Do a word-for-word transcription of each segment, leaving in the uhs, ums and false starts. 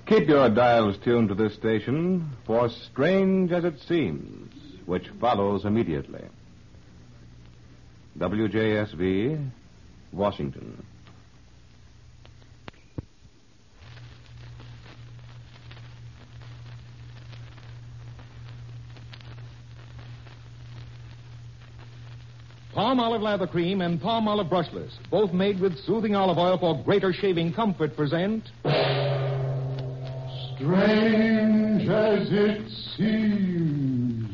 Keep your dials tuned to this station for Strange as It Seems, which follows immediately. W J S V, Washington. Palm Olive Lather Cream and Palm Olive Brushless, both made with soothing olive oil for greater shaving comfort, present... Strange as It Seems.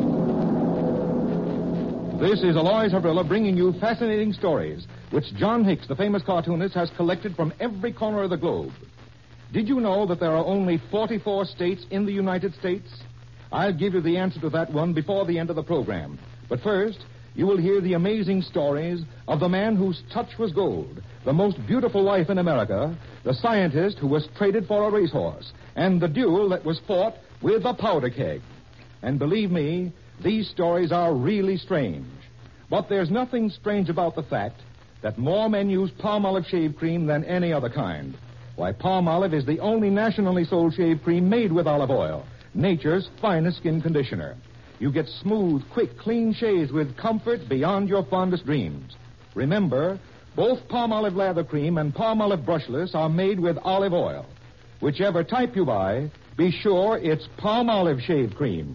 This is Alois Habrilla bringing you fascinating stories, which John Hicks, the famous cartoonist, has collected from every corner of the globe. Did you know that there are only forty-four states in the United States? I'll give you the answer to that one before the end of the program. But first, you will hear the amazing stories of the man whose touch was gold, the most beautiful wife in America, the scientist who was traded for a racehorse, and the duel that was fought with a powder keg. And believe me, these stories are really strange. But there's nothing strange about the fact that more men use palm olive shave cream than any other kind. Why, palm olive is the only nationally sold shave cream made with olive oil, nature's finest skin conditioner. You get smooth, quick, clean shaves with comfort beyond your fondest dreams. Remember, both Palm Olive Lather Cream and Palm Olive Brushless are made with olive oil. Whichever type you buy, be sure it's Palm Olive Shave Cream.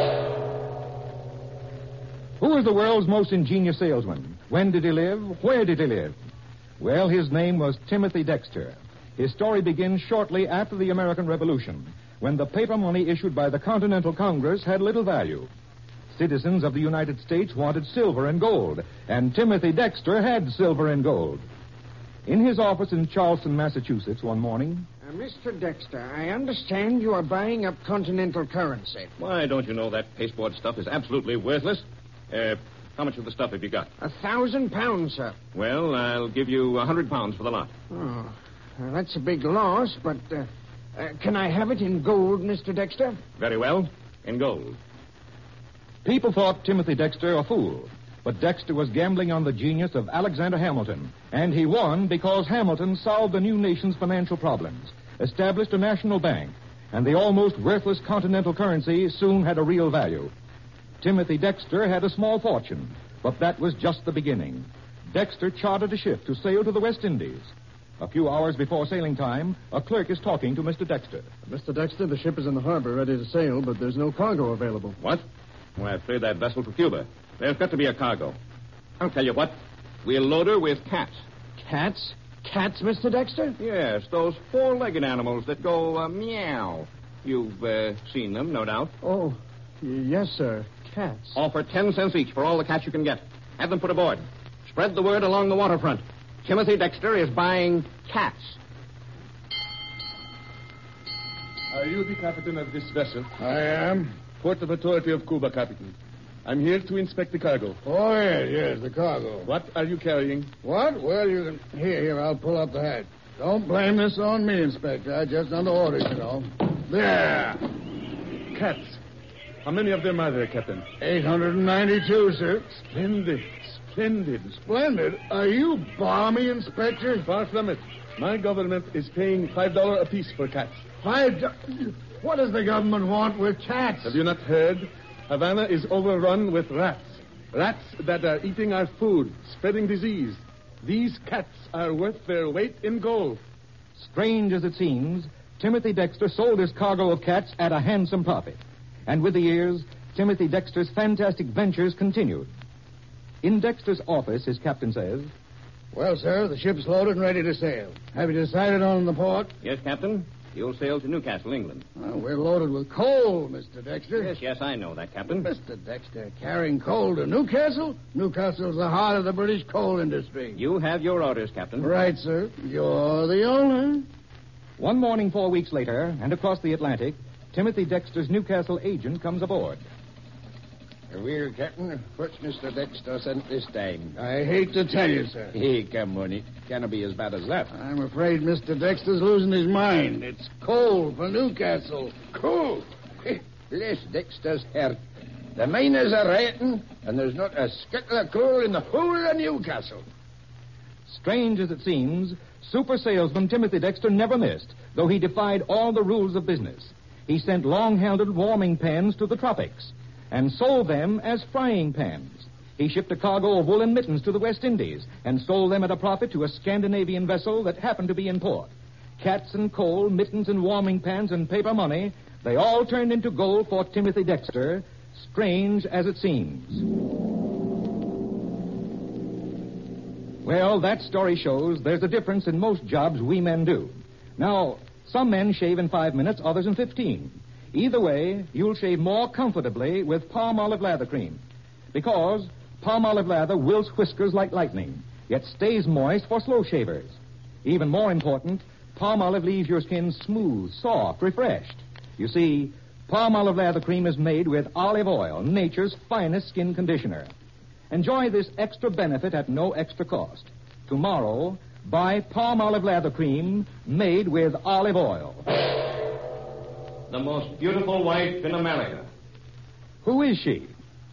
Who is the world's most ingenious salesman? When did he live? Where did he live? Well, his name was Timothy Dexter. His story begins shortly after the American Revolution, when the paper money issued by the Continental Congress had little value. Citizens of the United States wanted silver and gold, and Timothy Dexter had silver and gold. In his office in Charleston, Massachusetts, one morning... Uh, Mister Dexter, I understand you are buying up Continental currency. Why, don't you know that pasteboard stuff is absolutely worthless? Uh, how much of the stuff have you got? A thousand pounds, sir. Well, I'll give you a hundred pounds for the lot. Oh, well, that's a big loss, but... Uh... Uh, can I have it in gold, Mister Dexter? Very well. In gold. People thought Timothy Dexter a fool, but Dexter was gambling on the genius of Alexander Hamilton, and he won because Hamilton solved the new nation's financial problems, established a national bank, and the almost worthless continental currency soon had a real value. Timothy Dexter had a small fortune, but that was just the beginning. Dexter chartered a ship to sail to the West Indies. A few hours before sailing time, a clerk is talking to Mister Dexter. Mister Dexter, the ship is in the harbor ready to sail, but there's no cargo available. What? Why, I've cleared that vessel for Cuba. There's got to be a cargo. I'll tell you what. We'll load her with cats. Cats? Cats, Mister Dexter? Yes, those four-legged animals that go uh, meow. You've uh, seen them, no doubt. Oh, yes, sir. Cats. Offer ten cents each for all the cats you can get. Have them put aboard. Spread the word along the waterfront. Timothy Dexter is buying cats. Are you the captain of this vessel? I am. Port of Authority of Cuba, Captain. I'm here to inspect the cargo. Oh, yes, yes, the cargo. What are you carrying? What? Well, you can... Here, here, I'll pull up the hatch. Don't blame this on me, Inspector. I just under orders, you know. There. Cats. How many of them are there, Captain? eight hundred ninety-two, sir. Splendid. Splendid. Splendid. Are you balmy, Inspector? Far from it. My government is paying five dollars apiece for cats. Five do- What does the government want with cats? Have you not heard? Havana is overrun with rats. Rats that are eating our food, spreading disease. These cats are worth their weight in gold. Strange as it seems, Timothy Dexter sold his cargo of cats at a handsome profit. And with the years, Timothy Dexter's fantastic ventures continued. In Dexter's office, his captain says... Well, sir, the ship's loaded and ready to sail. Have you decided on the port? Yes, Captain. You'll sail to Newcastle, England. Well, we're loaded with coal, Mister Dexter. Yes, yes, I know that, Captain. Mister Dexter, carrying coal to Newcastle? Newcastle's the heart of the British coal industry. You have your orders, Captain. Right, sir. You're the owner. One morning four weeks later, and across the Atlantic, Timothy Dexter's Newcastle agent comes aboard. Well, Captain, what's Mister Dexter sent this time? I hate to tell you, sir. Hey, come on, it can't be as bad as that. I'm afraid Mister Dexter's losing his mind. It's coal for Newcastle. Coal? Bless Dexter's heart. The miners are rioting, and there's not a scuttle of coal in the whole of Newcastle. Strange as it seems, super salesman Timothy Dexter never missed, though he defied all the rules of business. He sent long-handled warming pans to the tropics and sold them as frying pans. He shipped a cargo of woolen mittens to the West Indies and sold them at a profit to a Scandinavian vessel that happened to be in port. Cats and coal, mittens and warming pans and paper money, they all turned into gold for Timothy Dexter, strange as it seems. Well, that story shows there's a difference in most jobs we men do. Now, some men shave in five minutes, others in fifteen. Either way, you'll shave more comfortably with palm olive lather cream. Because palm olive lather wilts whiskers like lightning, yet stays moist for slow shavers. Even more important, palm olive leaves your skin smooth, soft, refreshed. You see, palm olive lather cream is made with olive oil, nature's finest skin conditioner. Enjoy this extra benefit at no extra cost. Tomorrow, buy palm olive lather cream made with olive oil. The most beautiful wife in America. Who is she?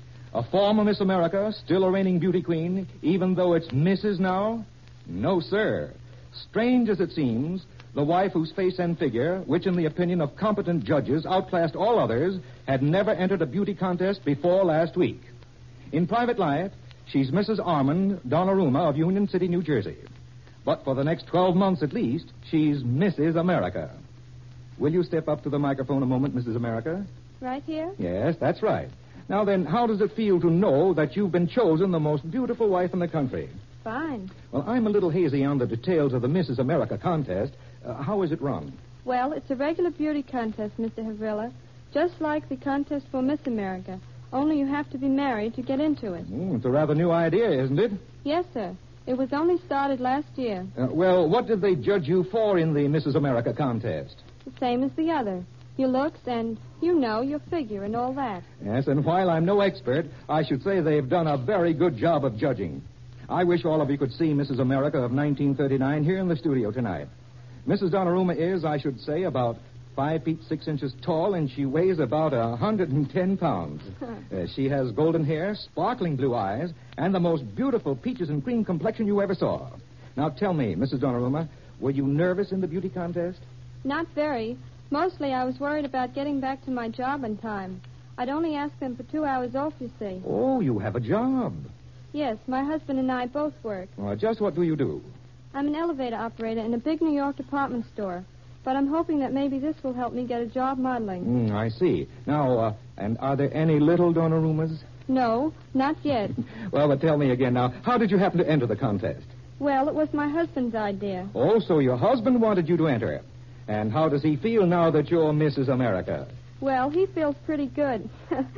A former Miss America, still a reigning beauty queen, even though it's Missus now? No, sir. Strange as it seems, the wife whose face and figure, which in the opinion of competent judges outclassed all others, had never entered a beauty contest before last week. In private life, she's Missus Armand Donnarumma of Union City, New Jersey. But for the next twelve months at least, she's Missus America. Will you step up to the microphone a moment, Missus America? Right here? Yes, that's right. Now then, how does it feel to know that you've been chosen the most beautiful wife in the country? Fine. Well, I'm a little hazy on the details of the Missus America contest. Uh, how is it run? Well, it's a regular beauty contest, Mister Havrilla, just like the contest for Miss America. Only you have to be married to get into it. Mm, it's a rather new idea, isn't it? Yes, sir. It was only started last year. Uh, well, what did they judge you for in the Missus America contest? The same as the other. Your looks and, you know, your figure and all that. Yes, and while I'm no expert, I should say they've done a very good job of judging. I wish all of you could see Missus America of nineteen thirty-nine here in the studio tonight. Missus Donnarumma is, I should say, about five feet six inches tall, and she weighs about a hundred and ten pounds. uh, she has golden hair, sparkling blue eyes, and the most beautiful peaches and cream complexion you ever saw. Now tell me, Missus Donnarumma, were you nervous in the beauty contest? Not very. Mostly I was worried about getting back to my job in time. I'd only ask them for two hours off, you see. Oh, you have a job. Yes, my husband and I both work. Well, just what do you do? I'm an elevator operator in a big New York department store. But I'm hoping that maybe this will help me get a job modeling. Mm, I see. Now, uh, and are there any little Donnarummas? No, not yet. Well, but tell me again now, how did you happen to enter the contest? Well, it was my husband's idea. Oh, so your husband wanted you to enter. And how does he feel now that you're Missus America? Well, he feels pretty good.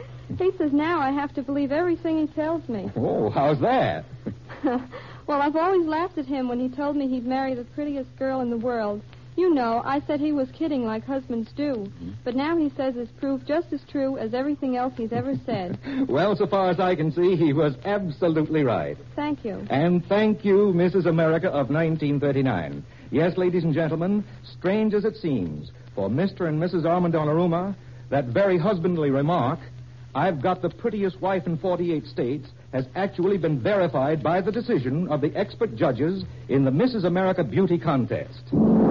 He says now I have to believe everything he tells me. Oh, how's that? Well, I've always laughed at him when he told me he'd marry the prettiest girl in the world. You know, I said he was kidding like husbands do. But now he says it's proved just as true as everything else he's ever said. Well, so far as I can see, he was absolutely right. Thank you. And thank you, Missus America of nineteen thirty-nine. Yes, ladies and gentlemen, strange as it seems, for Mister and Missus Armand Donnarumma, that very husbandly remark, "I've got the prettiest wife in forty-eight states," has actually been verified by the decision of the expert judges in the Missus America Beauty Contest.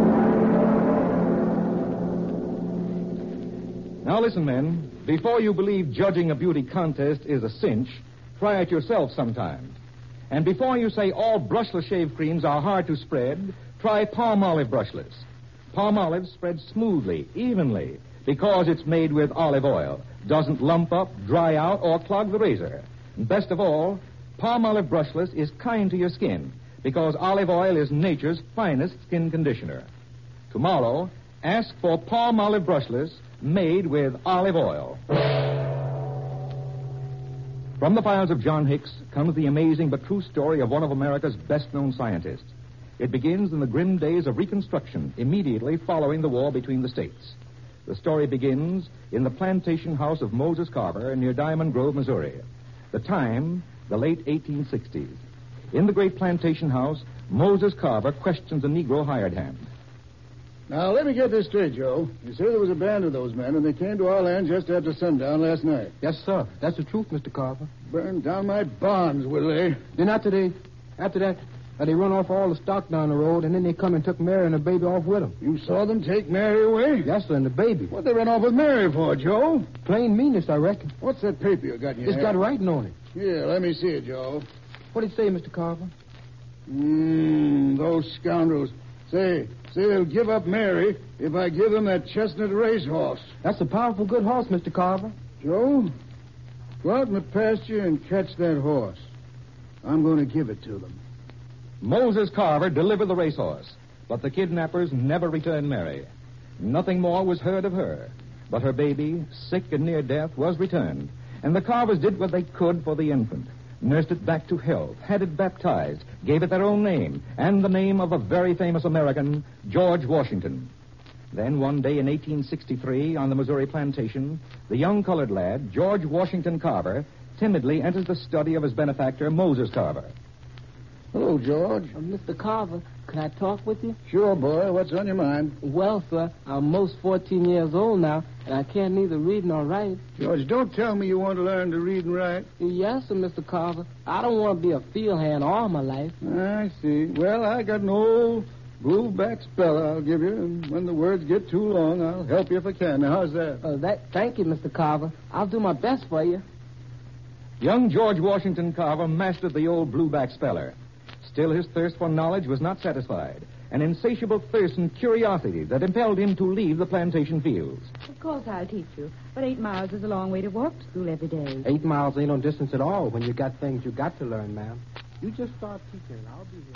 Now listen, men. Before you believe judging a beauty contest is a cinch, try it yourself sometime. And before you say all brushless shave creams are hard to spread, try palm olive brushless. Palm olive spreads smoothly, evenly, because it's made with olive oil. Doesn't lump up, dry out, or clog the razor. And best of all, palm olive brushless is kind to your skin, because olive oil is nature's finest skin conditioner. Tomorrow, ask for palm olive brushless made with olive oil. From the files of John Hicks comes the amazing but true story of one of America's best-known scientists. It begins in the grim days of Reconstruction, immediately following the war between the states. The story begins in the plantation house of Moses Carver near Diamond Grove, Missouri. The time, the late eighteen sixties. In the great plantation house, Moses Carver questions a Negro hired hand. Now, let me get this straight, Joe. You say there was a band of those men, and they came to our land just after sundown last night. Yes, sir. That's the truth, Mister Carver. Burned down my barns, will they? Then after they, after that, Uh, they run off all the stock down the road, and then they come and took Mary and the baby off with them. You saw them take Mary away? Yes, sir, and the baby. What they run off with Mary for, Joe? Plain meanness, I reckon. What's that paper you got in your It's got hand? writing on it. Yeah, let me see it, Joe. What did it say, Mister Carver? Mmm, those scoundrels. Say, say they'll give up Mary if I give them that chestnut racehorse. That's a powerful good horse, Mister Carver. Joe, go out in the pasture and catch that horse. I'm going to give it to them. Moses Carver delivered the racehorse, but the kidnappers never returned Mary. Nothing more was heard of her. But her baby, sick and near death, was returned, and the Carvers did what they could for the infant. Nursed it back to health, had it baptized, gave it their own name, and the name of a very famous American, George Washington. Then one day in eighteen sixty-three, on the Missouri plantation, the young colored lad, George Washington Carver, timidly enters the study of his benefactor, Moses Carver. Hello, George. Uh, Mister Carver, can I talk with you? Sure, boy. What's on your mind? Well, sir, I'm most fourteen years old now, and I can't neither read nor write. George, don't tell me you want to learn to read and write. Yes, sir, Mister Carver. I don't want to be a field hand all my life. I see. Well, I got an old blueback speller I'll give you, and when the words get too long, I'll help you if I can. Now, how's that? Uh, that thank you, Mister Carver. I'll do my best for you. Young George Washington Carver mastered the old blueback speller. Still, his thirst for knowledge was not satisfied. An insatiable thirst and curiosity that impelled him to leave the plantation fields. Of course I'll teach you. But eight miles is a long way to walk to school every day. Eight miles ain't no distance at all when you got things you got to learn, ma'am. You just start teaching, and I'll be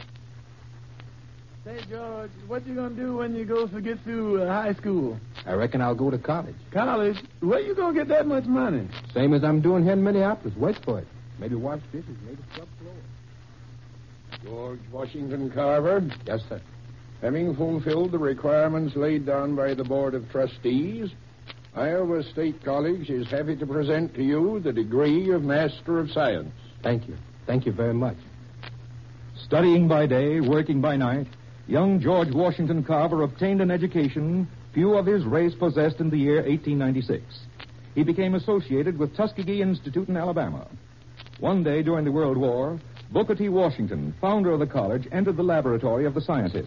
here. Say, George, what you going to do when you go to get through uh, high school? I reckon I'll go to college. College? Where you going to get that much money? Same as I'm doing here in Minneapolis. Wait for it. Maybe wash dishes, maybe scrub floors. George Washington Carver, Yes, sir. having fulfilled the requirements laid down by the Board of Trustees, Iowa State College is happy to present to you the degree of Master of Science. Thank you. Thank you very much. Studying by day, working by night, young George Washington Carver obtained an education few of his race possessed in the year eighteen ninety-six. He became associated with Tuskegee Institute in Alabama. One day during the World War, Booker T. Washington, founder of the college, entered the laboratory of the scientist.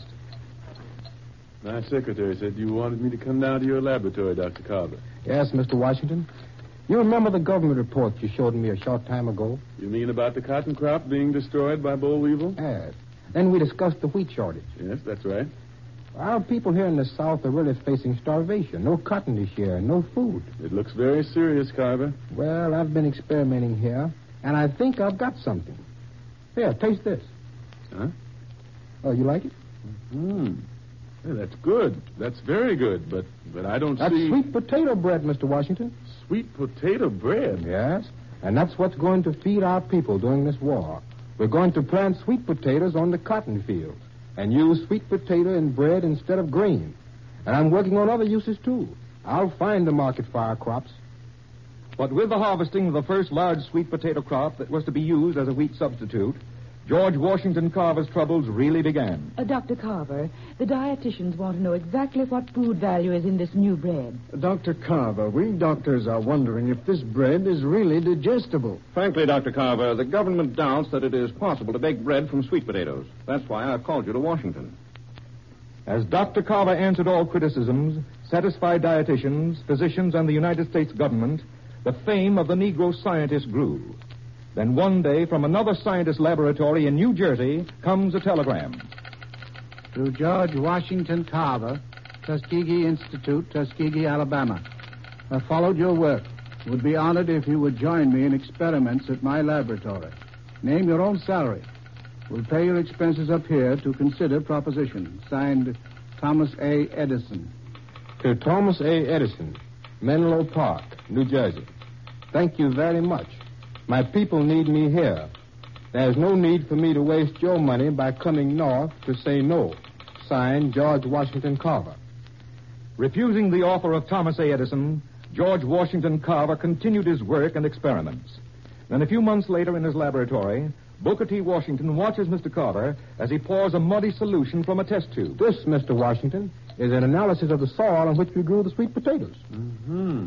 My secretary said you wanted me to come down to your laboratory, Doctor Carver. Yes, Mister Washington. You remember the government report you showed me a short time ago? You mean about the cotton crop being destroyed by boll weevil? Yes. Then we discussed the wheat shortage. Yes, that's right. Our people here in the South are really facing starvation. No cotton this year, no food. It looks very serious, Carver. Well, I've been experimenting here, and I think I've got something. Here, taste this. Huh? Oh, you like it? Hmm. Hey, that's good. That's very good, but but I don't That's see... sweet potato bread, Mister Washington. Sweet potato bread? Yes, and that's what's going to feed our people during this war. We're going to plant sweet potatoes on the cotton fields and use sweet potato in bread instead of grain. And I'm working on other uses, too. I'll find a market for our crops. But with the harvesting of the first large sweet potato crop that was to be used as a wheat substitute, George Washington Carver's troubles really began. Uh, Doctor Carver, the dietitians want to know exactly what food value is in this new bread. Doctor Carver, we doctors are wondering if this bread is really digestible. Frankly, Doctor Carver, the government doubts that it is possible to bake bread from sweet potatoes. That's why I've called you to Washington. As Doctor Carver answered all criticisms, satisfied dietitians, physicians, and the United States government, the fame of the Negro scientist grew. Then one day, from another scientist laboratory in New Jersey, comes a telegram. To George Washington Carver, Tuskegee Institute, Tuskegee, Alabama. I followed your work. Would be honored if you would join me in experiments at my laboratory. Name your own salary. We'll pay your expenses up here to consider proposition. Signed, Thomas A. Edison. To Thomas A. Edison, Menlo Park, New Jersey. Thank you very much. My people need me here. There's no need for me to waste your money by coming north to say no. Signed, George Washington Carver. Refusing the offer of Thomas A. Edison, George Washington Carver continued his work and experiments. Then a few months later in his laboratory, Booker T. Washington watches Mister Carver as he pours a muddy solution from a test tube. This, Mister Washington, is an analysis of the soil on which we grew the sweet potatoes. Mm-hmm.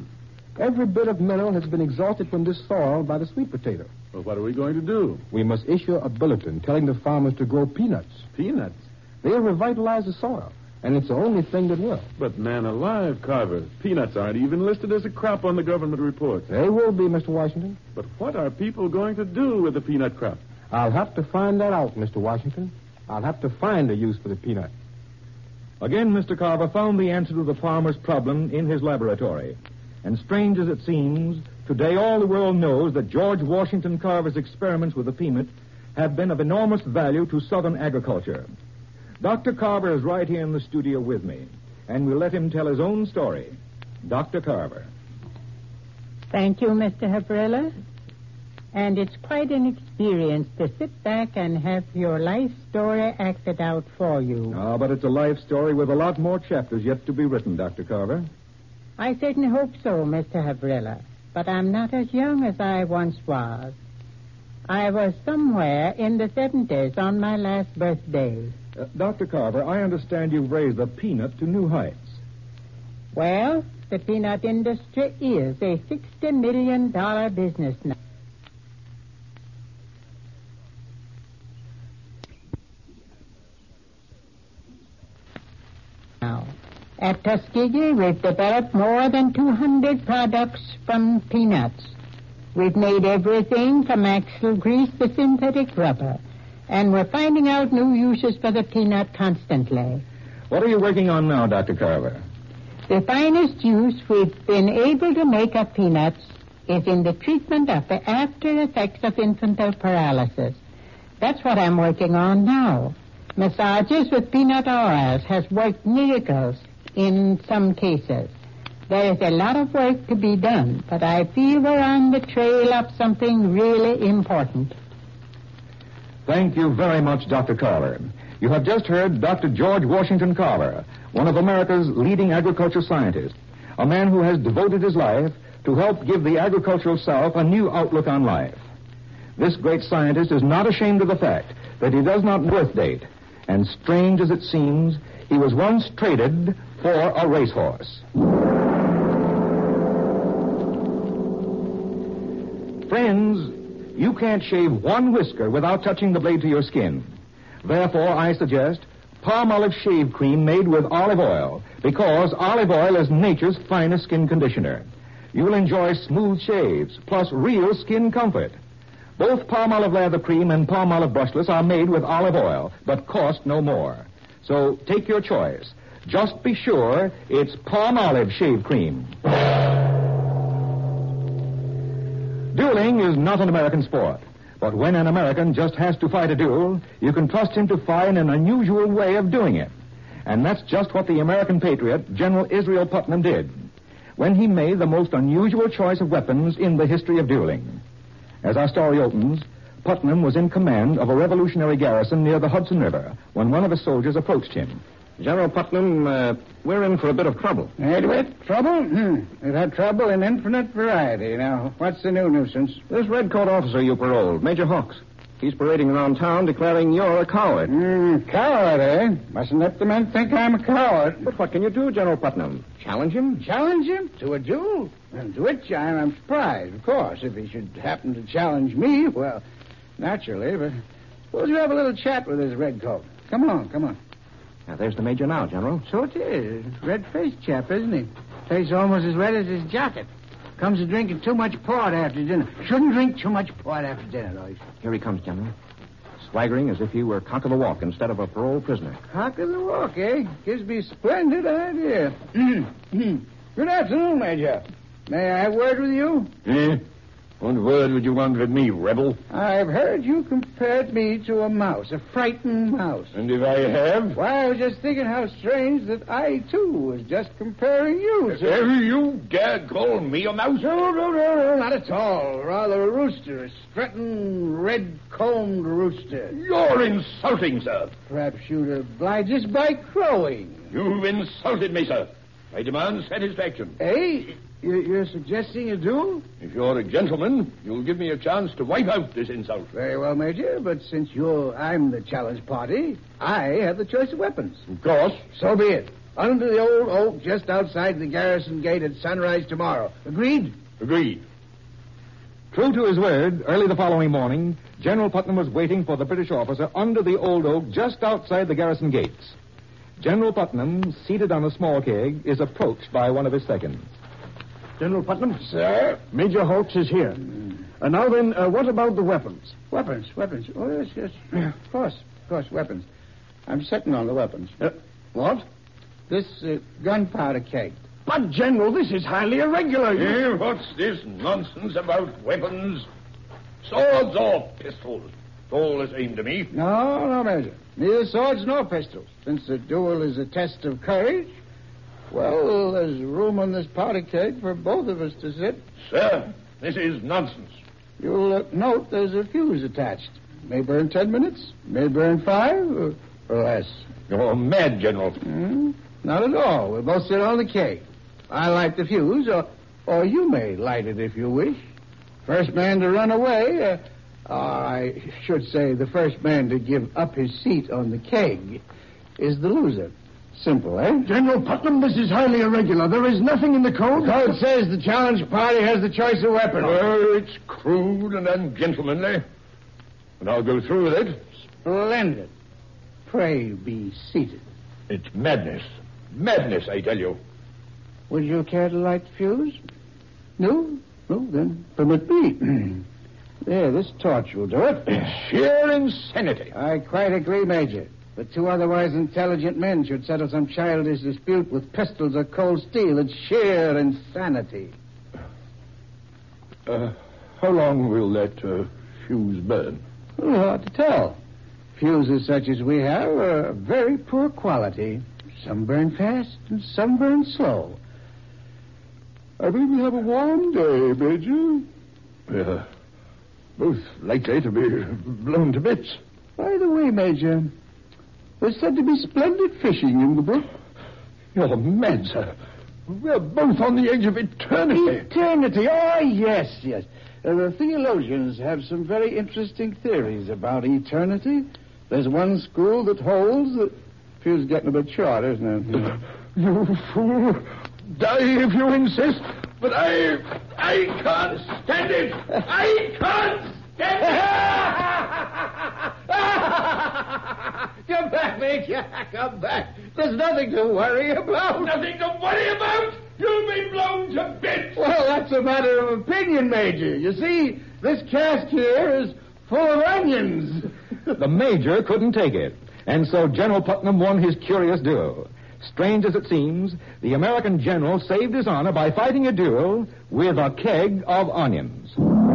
Every bit of mineral has been exhausted from this soil by the sweet potato. Well, what are we going to do? We must issue a bulletin telling the farmers to grow peanuts. Peanuts? They'll revitalize the soil, and it's the only thing that will. But, man alive, Carver, peanuts aren't even listed as a crop on the government report. They will be, Mister Washington. But what are people going to do with the peanut crop? I'll have to find that out, Mister Washington. I'll have to find a use for the peanut. Again, Mister Carver found the answer to the farmer's problem in his laboratory. And strange as it seems, today all the world knows that George Washington Carver's experiments with the peanut have been of enormous value to Southern agriculture. Doctor Carver is right here in the studio with me, and we'll let him tell his own story. Doctor Carver. Thank you, Mister Habrilla. And it's quite an experience to sit back and have your life story acted out for you. Ah, but it's a life story with a lot more chapters yet to be written, Doctor Carver. I certainly hope so, Mister Habrilla. But I'm not as young as I once was. I was somewhere in the seventies on my last birthday. Uh, Doctor Carver, I understand you've raised the peanut to new heights. Well, the peanut industry is a sixty million dollars business now. Now, at Tuskegee, we've developed more than two hundred products from peanuts. We've made everything from axle grease to synthetic rubber. And we're finding out new uses for the peanut constantly. What are you working on now, Doctor Carver? The finest use we've been able to make of peanuts is in the treatment of the after effects of infantile paralysis. That's what I'm working on now. Massages with peanut oils has worked miracles in some cases. There is a lot of work to be done, but I feel we're on the trail of something really important. Thank you very much, Doctor Carver. You have just heard Doctor George Washington Carver, one of America's leading agricultural scientists, a man who has devoted his life to help give the agricultural South a new outlook on life. This great scientist is not ashamed of the fact that he does not birth date, and strange as it seems, he was once traded for a racehorse. Friends, you can't shave one whisker without touching the blade to your skin. Therefore, I suggest palm olive shave cream made with olive oil, because olive oil is nature's finest skin conditioner. You'll enjoy smooth shaves, plus real skin comfort. Both palm olive lather cream and palm olive brushless are made with olive oil, but cost no more. So take your choice. Just be sure it's palm olive shave cream. Dueling is not an American sport. But when an American just has to fight a duel, you can trust him to find an unusual way of doing it. And that's just what the American patriot, General Israel Putnam, did when he made the most unusual choice of weapons in the history of dueling. As our story opens, Putnam was in command of a revolutionary garrison near the Hudson River when one of his soldiers approached him. General Putnam, uh, we're in for a bit of trouble. Hey, Dwight, trouble? Hmm. We've had trouble in infinite variety. Now, what's the new nuisance? This redcoat officer you paroled, Major Hawks. He's parading around town declaring you're a coward. Mm, coward, eh? Mustn't let the men think I'm a coward. But what can you do, General Putnam? Challenge him? Challenge him? To a duel? And to which I'm, I'm surprised, of course. If he should happen to challenge me, well, naturally, but suppose you have a little chat with this redcoat. Come on, come on. Now, there's the Major now, General. So it is. Red-faced chap, isn't he? Face almost as red as his jacket. Comes to drinking too much port after dinner. Shouldn't drink too much port after dinner, though. Here he comes, General. Swaggering as if he were cock of the walk instead of a parole prisoner. Cock of the walk, eh? Gives me a splendid idea. Good afternoon, Major. May I have a word with you? Eh? What word would you want with me, rebel? I've heard you compared me to a mouse, a frightened mouse. And if I have? Why, I was just thinking how strange that I, too, was just comparing you to... Have you dare call me a mouse? No, no, no, no, not at all. Rather a rooster, a strutting, red-combed rooster. You're insulting, sir. Perhaps you'd oblige us by crowing. You've insulted me, sir. I demand satisfaction. Eh? You're suggesting a duel? If you're a gentleman, you'll give me a chance to wipe out this insult. Very well, Major, but since you're I'm the challenge party, I have the choice of weapons. Of course. So be it. under the old oak just outside the garrison gate at sunrise tomorrow. Agreed? Agreed. True to his word, early the following morning, General Putnam was waiting for the British officer under the old oak just outside the garrison gates. General Putnam, seated on a small keg, is approached by one of his seconds. General Putnam? Sir? Major Hawks is here. Mm. And now then, uh, what about the weapons? Weapons, weapons. Oh, yes, yes. Of course, of course, weapons. I'm sitting on the weapons. Uh, what? This uh, gunpowder keg. But, General, this is highly irregular. Hey, what's this nonsense about weapons? Swords or pistols? It's all the same to me. No, no, Major. Neither swords nor pistols. Since the duel is a test of courage, well, there's room on this powder keg for both of us to sit. Sir, this is nonsense. You'll uh, note there's a fuse attached. May burn ten minutes, may burn five, or, or less. You're mad, General. Mm, not at all. We'll both sit on the keg. I light the fuse, or, or you may light it if you wish. First man to run away, uh, uh, I should say the first man to give up his seat on the keg is the loser. Simple, eh? General Putnam, this is highly irregular. There is nothing in the code. The code says the challenged party has the choice of weapon. Well, it's crude and ungentlemanly. And I'll go through with it. Splendid. Pray be seated. It's madness. Madness, I tell you. Would you care to light the fuse? No? No, then permit me. There, this torch will do it. Sheer insanity. I quite agree, Major. But two otherwise intelligent men should settle some childish dispute with pistols or cold steel. It's sheer insanity. Uh, how long will that uh, fuse burn? Well, hard to tell. Fuses such as we have are very poor quality. Some burn fast and some burn slow. I believe we have a warm day, Major. Yeah. Both likely to be blown to bits. By the way, Major, there's said to be splendid fishing in the brook. You're mad, sir. We're both on the edge of eternity. Eternity? Oh, yes, yes. Uh, the theologians have some very interesting theories about eternity. There's one school that holds that... Fuse getting a bit short, isn't it? You fool. Die if you insist. But I... I can't stand it. I can't stand it. Come back, Major. Come back. There's nothing to worry about. Nothing to worry about? You'll be blown to bits. Well, that's a matter of opinion, Major. You see, this cask here is full of onions. The Major couldn't take it, and so General Putnam won his curious duel. Strange as it seems, the American general saved his honor by fighting a duel with a keg of onions.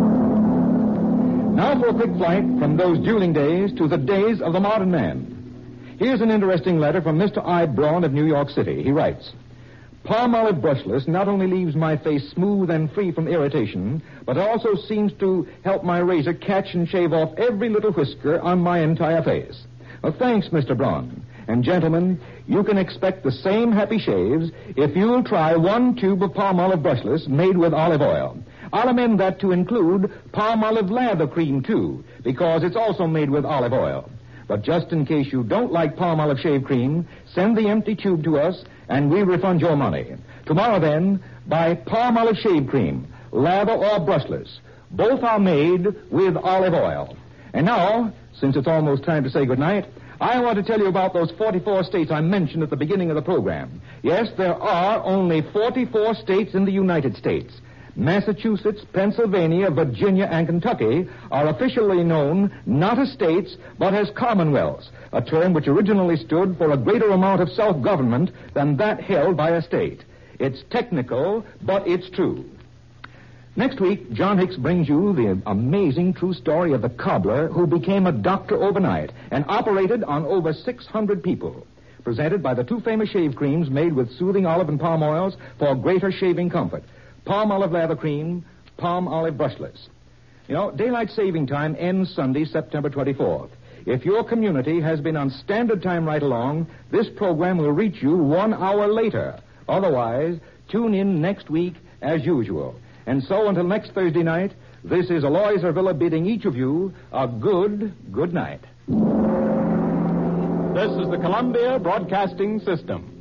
Now for a quick flight from those dueling days to the days of the modern man. Here's an interesting letter from Mister I. Braun of New York City. He writes, Palmolive brushless not only leaves my face smooth and free from irritation, but also seems to help my razor catch and shave off every little whisker on my entire face. Well, thanks, Mister Braun. And gentlemen, you can expect the same happy shaves if you'll try one tube of Palmolive brushless made with olive oil. I'll amend that to include Palmolive lather cream, too, because it's also made with olive oil. But just in case you don't like Palmolive shave cream, send the empty tube to us, and we refund your money. Tomorrow, then, buy Palmolive shave cream, lather or brushless. Both are made with olive oil. And now, since it's almost time to say goodnight, I want to tell you about those forty-four states I mentioned at the beginning of the program. Yes, there are only forty-four states in the United States. Massachusetts, Pennsylvania, Virginia, and Kentucky are officially known not as states, but as commonwealths, a term which originally stood for a greater amount of self-government than that held by a state. It's technical, but it's true. Next week, John Hicks brings you the amazing true story of the cobbler who became a doctor overnight and operated on over six hundred people. Presented by the two famous shave creams made with soothing olive and palm oils for greater shaving comfort. Palmolive lather cream, Palmolive brushless. You know, daylight saving time ends Sunday, September twenty-fourth. If your community has been on standard time right along, this program will reach you one hour later. Otherwise, tune in next week as usual. And so until next Thursday night, this is Aloys Ervilla bidding each of you a good, good night. This is the Columbia Broadcasting System.